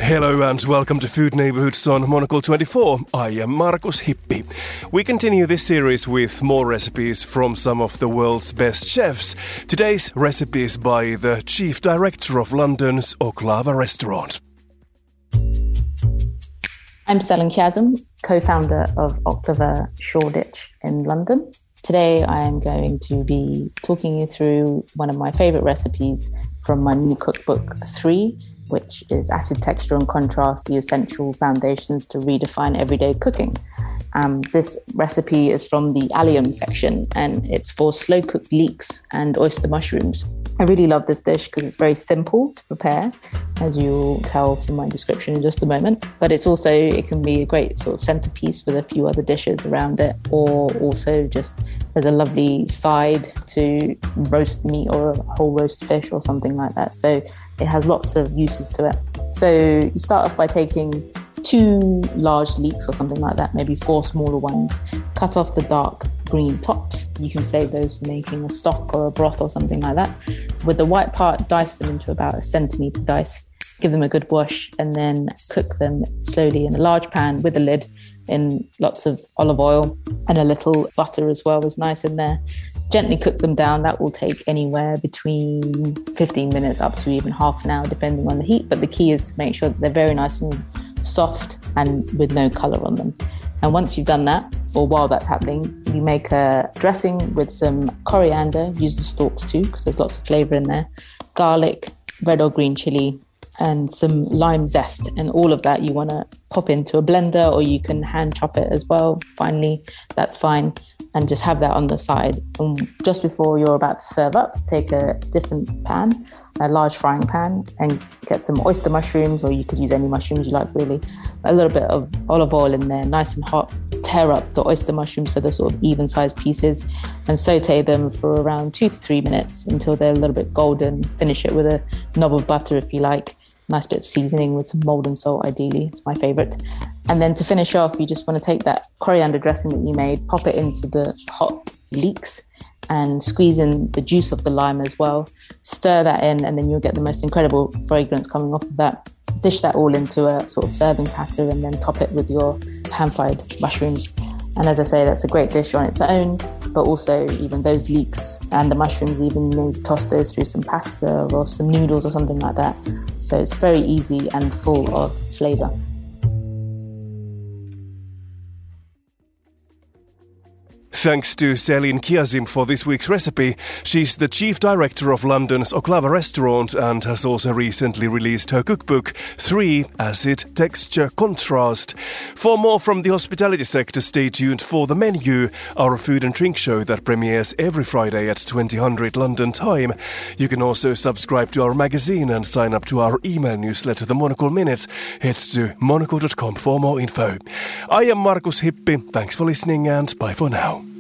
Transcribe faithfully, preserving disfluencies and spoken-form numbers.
Hello and welcome to Food Neighborhoods on Monocle twenty-four. I am Markus Hippi. We continue this series with more recipes from some of the world's best chefs. Today's recipe is by the Chief Director of London's Oklava restaurant. I'm Selin Kiazim, co-founder of Oklava Shoreditch in London. Today I am going to be talking you through one of my favourite recipes from my new cookbook, Three, which is Acid, Texture and Contrast, the essential foundations to redefine everyday cooking. Um, this recipe is from the allium section and it's for slow-cooked leeks and oyster mushrooms. I really love this dish because it's very simple to prepare, as you'll tell from my description in just a moment. But it's also, it can be a great sort of centerpiece with a few other dishes around it, or also just as a lovely side to roast meat or a whole roast fish or something like that. So it has lots of uses to it. So you start off by taking two large leeks or something like that, maybe four smaller ones, cut off the dark green tops. You can save those for making a stock or a broth or something like that. With the white part, dice them into about a centimetre dice, give them a good wash, and then cook them slowly in a large pan with a lid in lots of olive oil, and a little butter as well is nice in there. Gently cook them down. That will take anywhere between fifteen minutes up to even half an hour, depending on the heat. But the key is to make sure that they're very nice and soft and with no colour on them. And once you've done that, or while that's happening, you make a dressing with some coriander, use the stalks too, because there's lots of flavour in there, garlic, red or green chilli, and some lime zest. And all of that you want to pop into a blender, or you can hand chop it as well. Finally, that's fine. And just have that on the side. And just before you're about to serve up, take a different pan, a large frying pan, and get some oyster mushrooms, or you could use any mushrooms you like really. A little bit of olive oil in there, nice and hot. Tear up the oyster mushrooms so they're sort of even-sized pieces, and saute them for around two to three minutes until they're a little bit golden. Finish it with a knob of butter if you like. Nice bit of seasoning with some Maldon salt, ideally. It's my favourite. And then to finish off, you just want to take that coriander dressing that you made, pop it into the hot leeks, and squeeze in the juice of the lime as well. Stir that in, and then you'll get the most incredible fragrance coming off of that. Dish that all into a sort of serving platter, and then top it with your pan-fried mushrooms. And as I say, that's a great dish on its own, but also even those leeks and the mushrooms, even you know, toss those through some pasta or some noodles or something like that. So it's very easy and full of flavour. Thanks to Selin Kiazim for this week's recipe. She's the Chief Director of London's Oklava restaurant and has also recently released her cookbook, Three, Acid, Texture, Contrast. For more from the hospitality sector, stay tuned for The Menu, our food and drink show that premieres every Friday at twenty hundred London time. You can also subscribe to our magazine and sign up to our email newsletter, The Monocle Minute. Head to monocle dot com for more info. I am Markus Hippi. Thanks for listening and bye for now.